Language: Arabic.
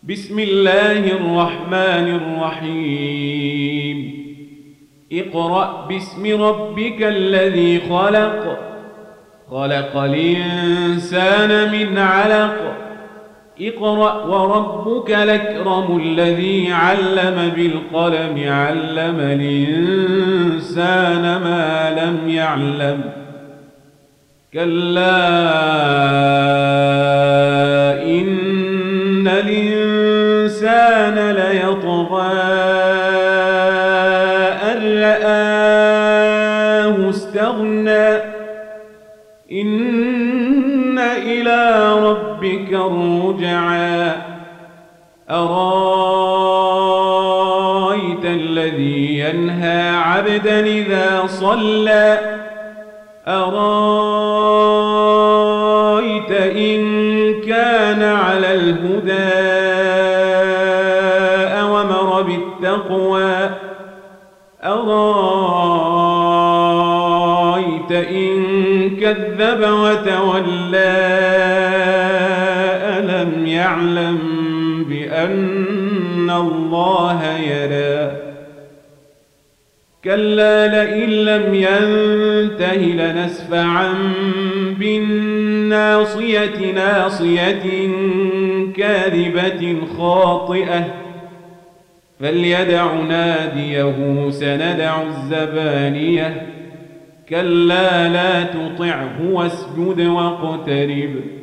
بسم الله الرحمن الرحيم اقرأ باسم ربك الذي خلق خلق الإنسان من علق اقرأ وربك الأكرم الذي علم بالقلم علم الإنسان ما لم يعلم كلا إن الإنسان ليطغى أن رآه استغنى إن إلى ربك الرجعى أرايت الذي ينهى عبدا إذا صلى أرايت إن كان على الهدى أومر بالتقوى أرايت إن كذب وتولى ألم يعلم بأن الله يرى كلا لئن لم ينته لنسفعا بالناصية ناصية كاذبة خاطئة فليدع ناديه سندع الزبانية كلا لا تطعه واسجد واقترب